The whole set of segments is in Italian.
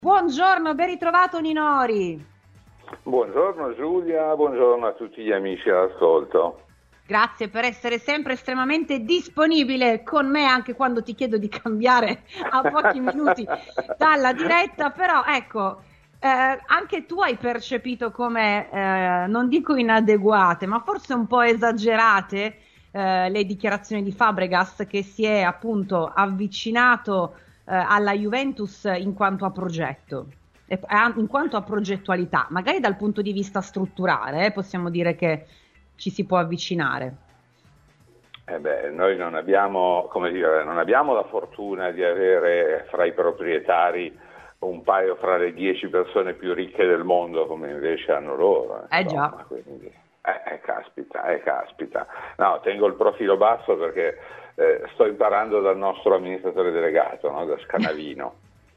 Buongiorno, ben ritrovato Ninori. Buongiorno Giulia, buongiorno a tutti gli amici all'ascolto. Grazie per essere sempre estremamente disponibile con me anche quando ti chiedo di cambiare a pochi minuti dalla diretta, però ecco, anche tu hai percepito come, non dico inadeguate, ma forse un po' esagerate le dichiarazioni di Fabregas che si è appunto avvicinato alla Juventus in quanto a progetto. In quanto a progettualità, magari dal punto di vista strutturale, possiamo dire che ci si può avvicinare. Noi non abbiamo, non abbiamo la fortuna di avere fra i proprietari un paio fra le 10 persone più ricche del mondo, come invece hanno loro. Già. Quindi, caspita. No, tengo il profilo basso perché sto imparando dal nostro amministratore delegato, no? Da Scanavino.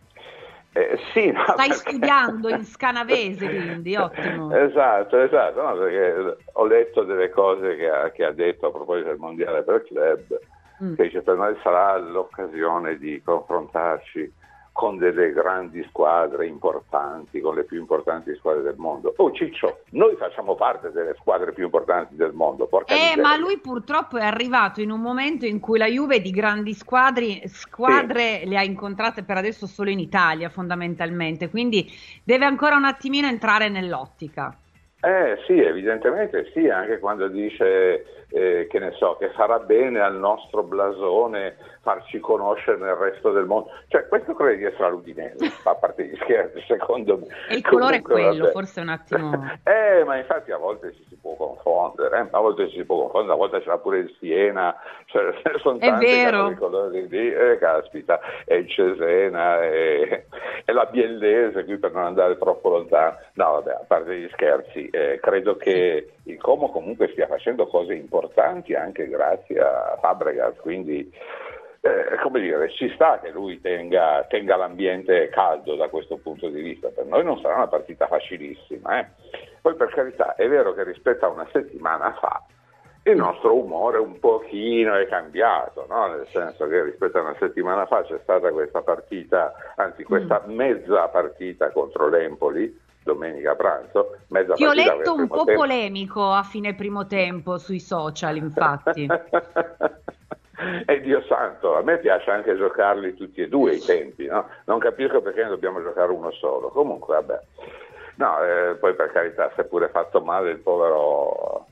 Sì, no, stai studiando in scanavese, quindi ottimo. Esatto, no, perché ho letto delle cose che ha detto a proposito del mondiale per club, che dice per noi sarà l'occasione di confrontarci con delle grandi squadre importanti, con le più importanti squadre del mondo. Oh Ciccio, noi facciamo parte delle squadre più importanti del mondo. Ma lui purtroppo è arrivato in un momento in cui la Juve di grandi squadre sì, le ha incontrate per adesso solo in Italia fondamentalmente, quindi deve ancora un attimino entrare nell'ottica. Sì, evidentemente sì, anche quando dice che ne so, che farà bene al nostro blasone farci conoscere nel resto del mondo. Cioè, questo credo di essere l'Udinese, a parte gli scherzi, secondo me. E il colore comunque, è quello, forse un attimo. Ma infatti a volte ci si può confondere, a volte c'era pure il Siena, cioè, sono tanti che hanno i colori lì, caspita, e il Cesena, e la Biellese, qui per non andare troppo lontano. No, vabbè, a parte gli scherzi, credo che il Como comunque stia facendo cose importanti anche grazie a Fabregas, quindi ci sta che lui tenga l'ambiente caldo da questo punto di vista. Per noi non sarà una partita facilissima. Poi per carità è vero che rispetto a una settimana fa il nostro umore un pochino è cambiato, no? Nel senso che rispetto a una settimana fa c'è stata questa partita, anzi questa mezza partita contro l'Empoli, domenica pranzo, mezza Ti ho partita letto un po' polemico a fine primo tempo sui social, infatti. E Dio santo, a me piace anche giocarli tutti e due i tempi, no? Non capisco perché ne dobbiamo giocare uno solo. Comunque, vabbè. No, poi per carità, si è pure fatto male il povero...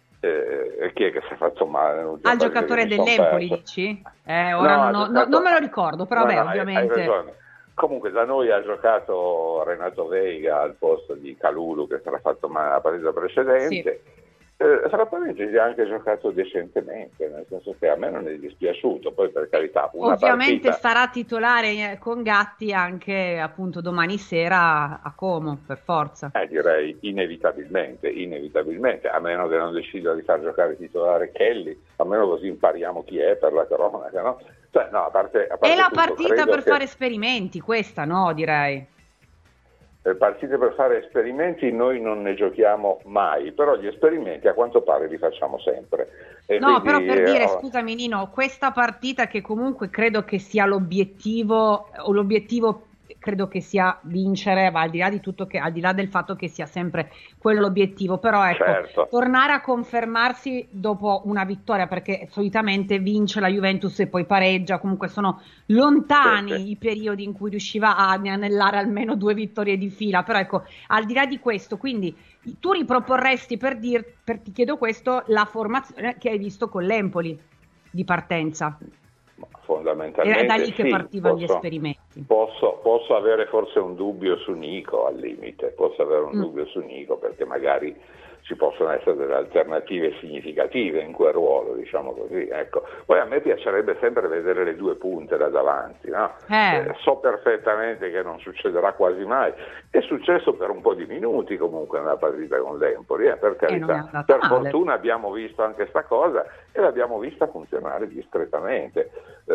chi è che si è fatto male? Al giocatore dell'Empoli, dici? Ora non me lo ricordo, però vabbè, ovviamente... Hai ragione. Comunque da noi ha giocato Renato Veiga al posto di Calulu, che si era fatto male nella partita precedente. Sì. Frappamente gli ha anche giocato decentemente, nel senso che a me non è dispiaciuto, poi per carità ovviamente sarà titolare con Gatti anche appunto domani sera a Como, per forza. Direi inevitabilmente, a meno che non decida di far giocare titolare Kelly, almeno così impariamo chi è per la cronaca, no? Cioè, no, a parte è la partita per fare esperimenti, questa no, direi. Partite per fare esperimenti noi non ne giochiamo mai, però gli esperimenti a quanto pare li facciamo sempre. No, quindi, però per dire, scusami Nino, questa partita che comunque credo che sia l'obiettivo credo che sia vincere, va al di là di tutto, al di là del fatto che sia sempre quello l'obiettivo, però ecco, certo, tornare a confermarsi dopo una vittoria, perché solitamente vince la Juventus e poi pareggia, comunque sono lontani i periodi in cui riusciva a anellare almeno 2 vittorie di fila, però ecco, al di là di questo, quindi tu riproporresti ti chiedo questo, la formazione che hai visto con l'Empoli di partenza. Fondamentalmente era da lì che partivano gli esperimenti. Posso avere forse un dubbio su Nico al limite, dubbio su Nico perché magari ci possono essere delle alternative significative in quel ruolo, diciamo così, ecco. Poi a me piacerebbe sempre vedere le 2 punte da davanti, no? So perfettamente che non succederà quasi mai, è successo per un po' di minuti comunque nella partita con l'Empoli, per carità, per fortuna abbiamo visto anche sta cosa e l'abbiamo vista funzionare discretamente.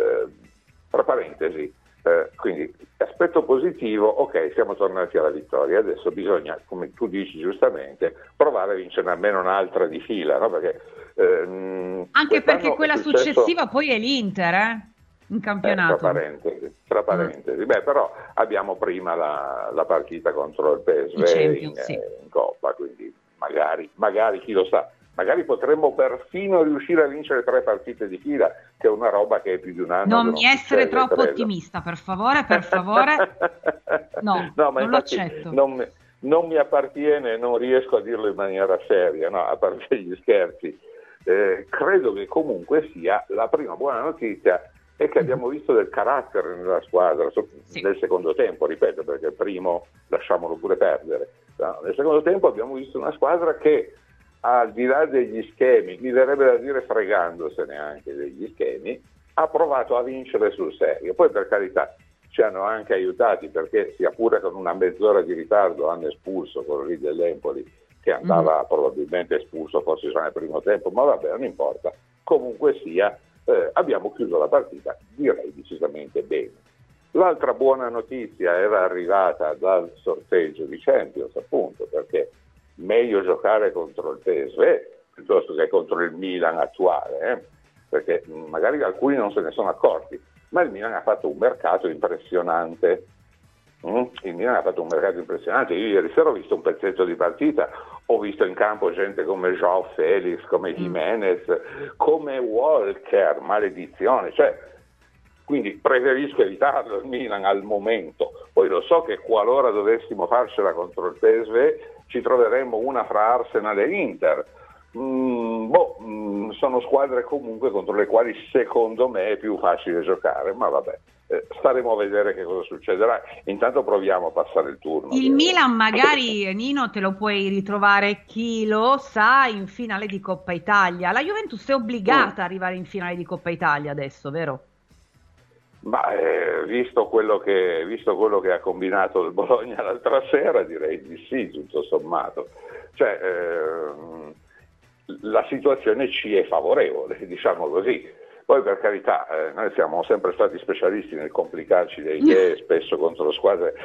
Tra parentesi, quindi aspetto positivo, ok, siamo tornati alla vittoria, adesso bisogna, come tu dici giustamente, provare a vincere almeno un'altra di fila, no? Perché anche perché quella successiva poi è l'Inter, in campionato. Tra parentesi. Beh, però abbiamo prima la partita contro il PSV in Coppa, quindi magari chi lo sa, magari potremmo perfino riuscire a vincere 3 partite di fila, che è una roba che è più di un anno. Non mi essere troppo ottimista, per favore. No, ma non lo accetto. Non mi appartiene, non riesco a dirlo in maniera seria, no, a parte gli scherzi. Credo che comunque sia la prima buona notizia è che abbiamo visto del carattere nella squadra, nel secondo tempo, ripeto, perché il primo lasciamolo pure perdere. No, nel secondo tempo abbiamo visto una squadra che, al di là degli schemi, mi verrebbe da dire fregandosene anche degli schemi, ha provato a vincere sul serio. Poi, per carità, ci hanno anche aiutati, perché sia pure con una mezz'ora di ritardo hanno espulso quello lì dell'Empoli, che andava probabilmente espulso forse già nel primo tempo, ma vabbè, non importa. Comunque sia, abbiamo chiuso la partita, direi decisamente bene. L'altra buona notizia era arrivata dal sorteggio di Champions, appunto, perché meglio giocare contro il PSV piuttosto che contro il Milan attuale, perché magari alcuni non se ne sono accorti, ma il Milan ha fatto un mercato impressionante. Io ieri sera ho visto un pezzetto di partita, ho visto in campo gente come João Félix, come Jiménez, come Walker, maledizione, quindi preferisco evitarlo il Milan al momento. Poi lo so che qualora dovessimo farcela contro il PSV ci troveremmo una fra Arsenal e Inter. Sono squadre comunque contro le quali secondo me è più facile giocare, ma vabbè, staremo a vedere che cosa succederà. Intanto proviamo a passare il turno. Il Milan magari, Nino, te lo puoi ritrovare, chi lo sa, in finale di Coppa Italia. La Juventus è obbligata ad arrivare in finale di Coppa Italia adesso, vero? Ma visto quello che ha combinato il Bologna l'altra sera, direi di sì, tutto sommato. La situazione ci è favorevole, diciamo così. Poi, per carità, noi siamo sempre stati specialisti nel complicarci le idee, spesso contro squadre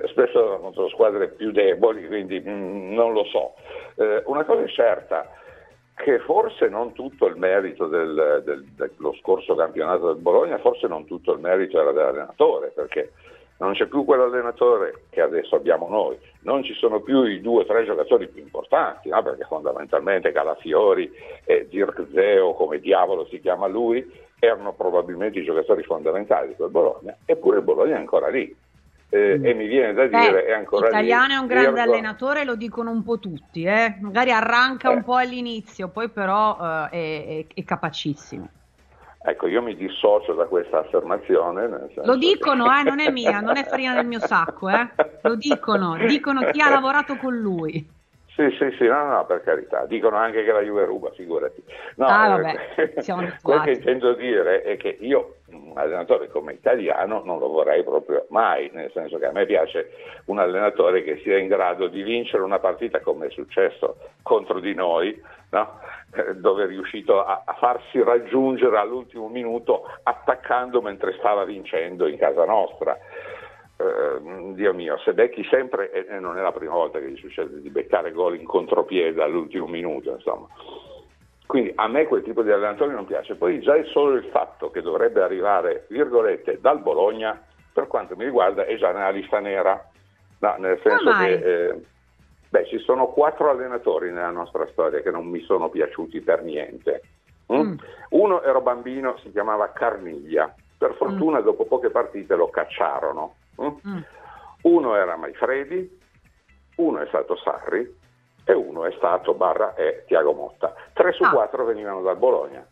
più deboli, quindi non lo so. Una cosa è certa, che forse non tutto il merito dello scorso campionato del Bologna, forse non tutto il merito era dell'allenatore, perché non c'è più quell'allenatore che adesso abbiamo noi, non ci sono più i 2 o 3 giocatori più importanti, no? Perché fondamentalmente Calafiori e Zirkzee, come diavolo si chiama lui, erano probabilmente i giocatori fondamentali del Bologna, eppure il Bologna è ancora lì. E mi viene da dire è ancora Italiano lì. È un grande allenatore, lo dicono un po' tutti, magari arranca un po' all'inizio, poi però è capacissimo. Ecco, io mi dissocio da questa affermazione. Lo dicono, non è mia, non è farina del mio sacco, lo dicono chi ha lavorato con lui. Sì, no, per carità, dicono anche che la Juve ruba, figurati. No, vabbè, siamo abituati. Quel che intendo dire è che io, un allenatore come italiano, non lo vorrei proprio mai, nel senso che a me piace un allenatore che sia in grado di vincere una partita come è successo contro di noi, no? Dove è riuscito a farsi raggiungere all'ultimo minuto attaccando mentre stava vincendo in casa nostra. Dio mio, se becchi sempre, e non è la prima volta che gli succede di beccare gol in contropiede all'ultimo minuto, insomma. Quindi a me quel tipo di allenatore non piace. Poi già solo il fatto che dovrebbe arrivare, virgolette, dal Bologna, per quanto mi riguarda, è già nella lista nera, no, nel senso che ci sono 4 allenatori nella nostra storia che non mi sono piaciuti per niente. Uno, ero bambino, si chiamava Carniglia, per fortuna dopo poche partite lo cacciarono. Uno era Maifredi, uno è stato Sarri e uno è stato / Tiago Motta. 3 su 4 venivano dal Bologna.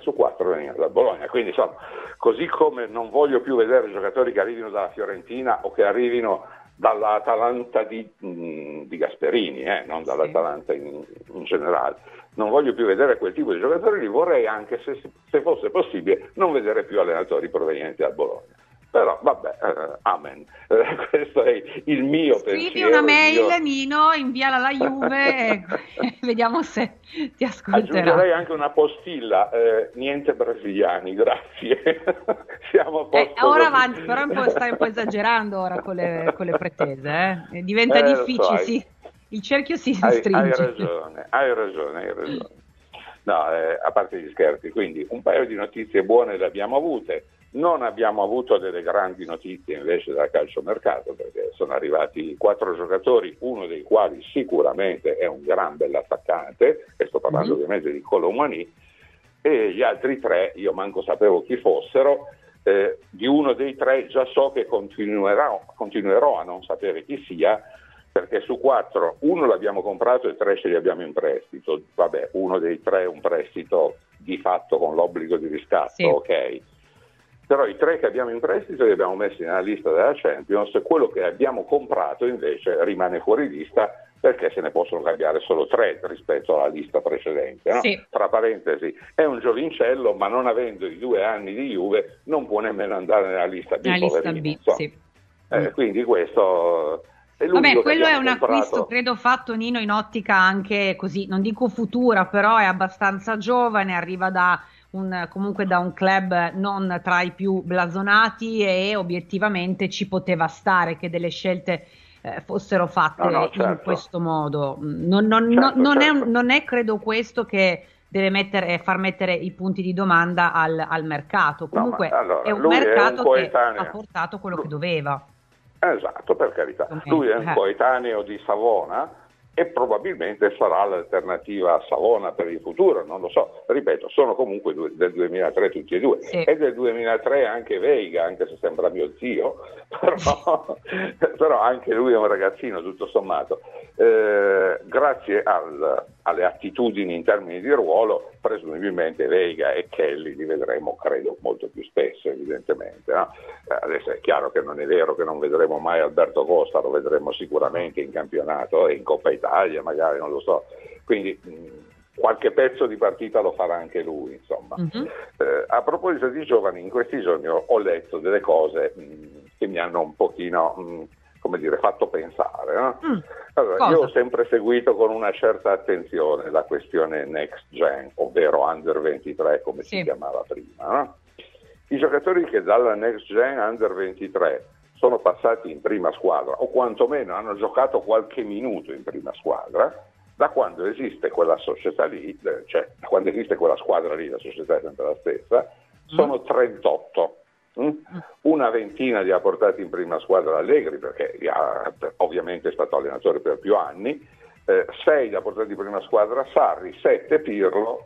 Quindi insomma, così come non voglio più vedere giocatori che arrivino dalla Fiorentina o che arrivino dall'Atalanta di Gasperini, non dall'Atalanta in generale. Non voglio più vedere quel tipo di giocatori, li vorrei anche, se fosse possibile, non vedere più allenatori provenienti dal Bologna. Però vabbè, amen. Questo è il mio pensiero. Scrivi una mail, Nino, inviala alla Juve e vediamo se ti ascolterà. Aggiungerei anche una postilla, niente brasiliani, grazie. Siamo a posto. Ora avanti, però stai un po' esagerando ora con le pretese. Diventa difficile, sì. Il cerchio si stringe. Hai ragione. No, a parte gli scherzi, quindi un paio di notizie buone le abbiamo avute. Non abbiamo avuto delle grandi notizie invece dal calciomercato, perché sono arrivati 4 giocatori, uno dei quali sicuramente è un gran bell'attaccante, e sto parlando ovviamente di Kolo Muani, e gli altri 3 io manco sapevo chi fossero. Di uno dei 3 già so che continuerò a non sapere chi sia, perché su 4 uno l'abbiamo comprato e 3 ce li abbiamo in prestito. Vabbè, uno dei 3 è un prestito di fatto con l'obbligo di riscatto, sì. Ok. Però i 3 che abbiamo in prestito li abbiamo messi nella lista della Champions, quello che abbiamo comprato invece rimane fuori lista, perché se ne possono cambiare solo 3 rispetto alla lista precedente, no? Sì. Tra parentesi, è un giovincello, ma non avendo i 2 anni di Juve non può nemmeno andare nella lista B. Nella lista B, sì. Quindi questo è l'unico. Vabbè, quello è un acquisto, credo, fatto, Nino, in ottica anche così, non dico futura, però è abbastanza giovane, arriva comunque da un club non tra i più blasonati, e obiettivamente ci poteva stare che delle scelte fossero fatte certo. In questo modo. Non è credo questo che deve far mettere i punti di domanda al mercato. Comunque è un mercato che ha portato quello che doveva. Esatto, per carità. Lui è un coetaneo di Savona e probabilmente sarà l'alternativa a Savona per il futuro, non lo so. Ripeto, sono comunque del 2003 tutti e 2, sì. E del 2003 anche Veiga, anche se sembra mio zio, però anche lui è un ragazzino tutto sommato. Grazie alle attitudini in termini di ruolo, presumibilmente Veiga e Kelly li vedremo, credo, molto più spesso, evidentemente, no? Adesso è chiaro che non è vero che non vedremo mai Alberto Costa, lo vedremo sicuramente in campionato e in Coppa Italia, magari, non lo so, quindi qualche pezzo di partita lo farà anche lui, insomma. A proposito di giovani, in questi giorni ho letto delle cose che mi hanno un pochino fatto pensare, no? Allora, io ho sempre seguito con una certa attenzione la questione Next Gen, ovvero Under 23 come si chiamava prima, no? I giocatori che dalla Next Gen Under 23 sono passati in prima squadra, o quantomeno hanno giocato qualche minuto in prima squadra, da quando esiste quella società lì, cioè da quando esiste quella squadra lì, la società è sempre la stessa, sono 38. Una ventina li ha portati in prima squadra Allegri, perché ovviamente è stato allenatore per più anni, 6 li ha portati in prima squadra Sarri, 7 Pirlo,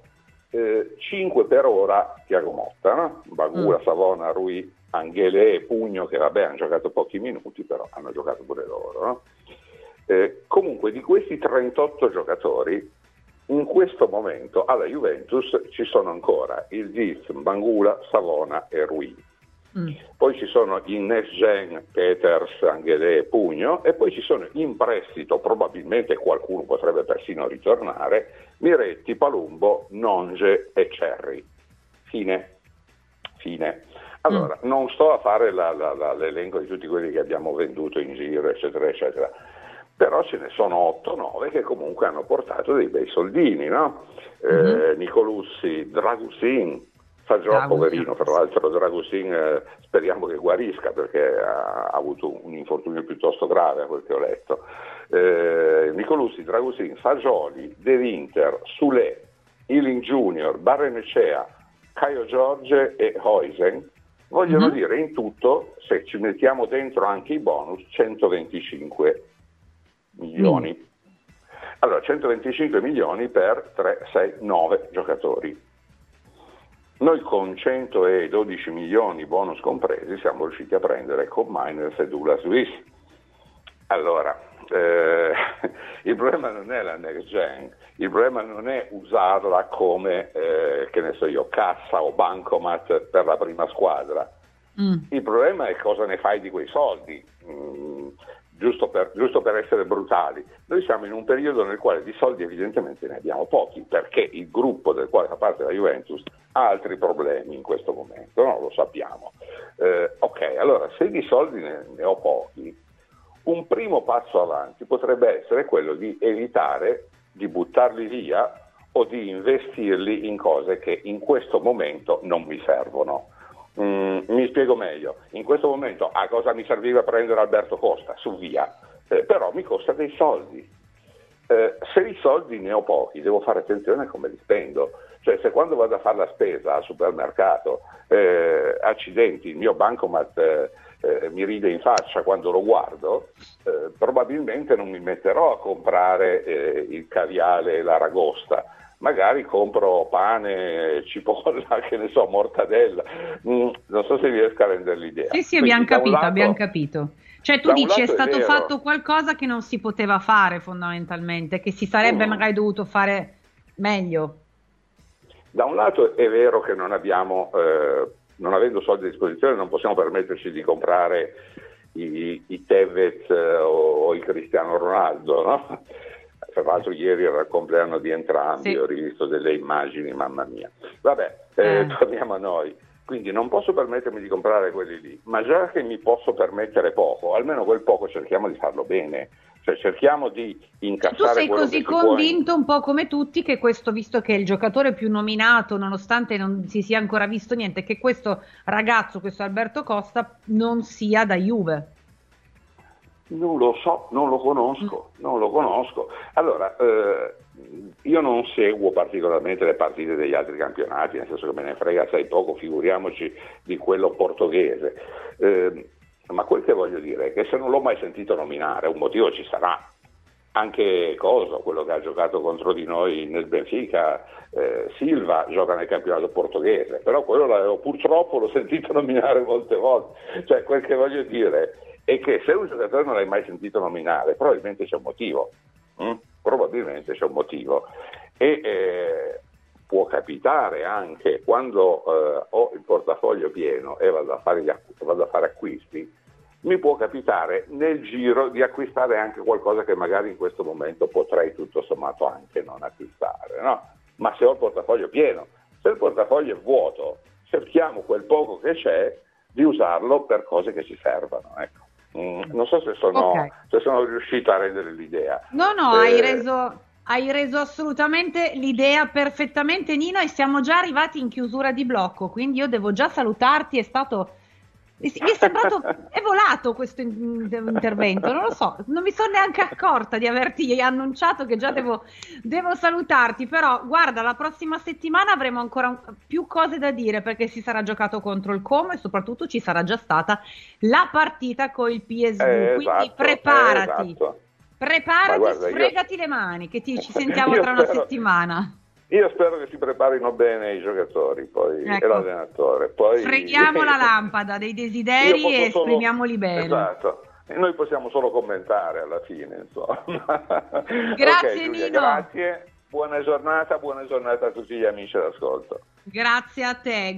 5 per ora Thiago Motta, no? Bagura, Savona, Rui, Anghele e Pugno, che vabbè hanno giocato pochi minuti, però hanno giocato pure loro, no? Comunque di questi 38 giocatori in questo momento alla Juventus ci sono ancora il Diz, Bangula, Savona e Rui. Poi ci sono in Next Gen Peters, Anghele e Pugno, e poi ci sono in prestito, probabilmente qualcuno potrebbe persino ritornare, Miretti, Palumbo, Nonge e Cerri. Fine. Allora, non sto a fare l'elenco di tutti quelli che abbiamo venduto in giro, eccetera, eccetera, però ce ne sono 8-9 che comunque hanno portato dei bei soldini, no? Nicolussi, Dragusin, poverino, tra l'altro Dragusin speriamo che guarisca, perché ha avuto un infortunio piuttosto grave, a quel che ho letto. Nicolussi, Dragusin, Fagioli, De Winter, Sule, Iling Junior, Barrenecea, Caio Giorge e Huijsen vogliono dire in tutto, se ci mettiamo dentro anche i bonus, 125 milioni. Allora, 125 milioni per 3, 6, 9 giocatori. Noi con 112 milioni bonus compresi siamo riusciti a prendere con Miners e Douglas Luiz. Allora, il problema non è la Next Gen, il problema non è usarla come, che ne so io, cassa o bancomat per la prima squadra. Il problema è cosa ne fai di quei soldi. Giusto per essere brutali, noi siamo in un periodo nel quale di soldi evidentemente ne abbiamo pochi, perché il gruppo del quale fa parte la Juventus ha altri problemi in questo momento, no? Lo sappiamo. Ok, allora se di soldi ne ho pochi, un primo passo avanti potrebbe essere quello di evitare di buttarli via o di investirli in cose che in questo momento non mi servono. Mi spiego meglio. In questo momento a cosa mi serviva prendere Alberto Costa? Su via, però mi costa dei soldi. Se i soldi ne ho pochi, devo fare attenzione a come li spendo. Cioè, se quando vado a fare la spesa al supermercato, accidenti, il mio bancomat mi ride in faccia quando lo guardo, probabilmente non mi metterò a comprare il caviale e l'aragosta. Magari compro pane, cipolla, che ne so, mortadella. Non so se riesco a rendere l'idea. Sì, abbiamo capito. Cioè tu dici è stato fatto qualcosa che non si poteva fare fondamentalmente, che si sarebbe magari dovuto fare meglio. Da un lato è vero che non avendo soldi a disposizione non possiamo permetterci di comprare i Tevez o il Cristiano Ronaldo, no? Tra l'altro ieri era il compleanno di entrambi, ho rivisto delle immagini, mamma mia. Vabbè, torniamo a noi. Quindi non posso permettermi di comprare quelli lì, ma già che mi posso permettere poco, almeno quel poco cerchiamo di farlo bene. Cioè cerchiamo di incassare quello che si può. Tu sei così convinto, un po' come tutti, che questo, visto che è il giocatore più nominato, nonostante non si sia ancora visto niente, che questo ragazzo, questo Alberto Costa, non sia da Juve? Non lo so, non lo conosco. Allora, io non seguo particolarmente le partite degli altri campionati, nel senso che me ne frega assai poco, figuriamoci di quello portoghese. Ma quel che voglio dire è che se non l'ho mai sentito nominare, un motivo ci sarà. Anche quello che ha giocato contro di noi nel Benfica, Silva, gioca nel campionato portoghese, però quello purtroppo l'ho sentito nominare molte volte. Cioè, quel che voglio dire è che se un giocatore non l'hai mai sentito nominare, probabilmente c'è un motivo. E può capitare anche quando ho il portafoglio pieno e vado a fare acquisti, mi può capitare nel giro di acquistare anche qualcosa che magari in questo momento potrei tutto sommato anche non acquistare, no? Ma se ho il portafoglio pieno, se il portafoglio è vuoto, cerchiamo quel poco che c'è di usarlo per cose che ci servano, ecco. Non so se sono riuscito a rendere l'idea. No, hai reso assolutamente l'idea perfettamente, Nino, e siamo già arrivati in chiusura di blocco, quindi io devo già salutarti. Mi è sembrato, è volato questo intervento, non lo so, non mi sono neanche accorta di averti annunciato che già devo salutarti, però guarda, la prossima settimana avremo ancora più cose da dire, perché si sarà giocato contro il Como e soprattutto ci sarà già stata la partita con il PSV, quindi preparati, sfregati le mani, che ci sentiamo tra una settimana. Io spero che si preparino bene i giocatori, poi e l'allenatore. Poi freghiamo la lampada dei desideri e esprimiamoli bene. Esatto. E noi possiamo solo commentare alla fine, insomma. Grazie, Giulia, Nino. Grazie, buona giornata a tutti gli amici d'ascolto. Grazie a te.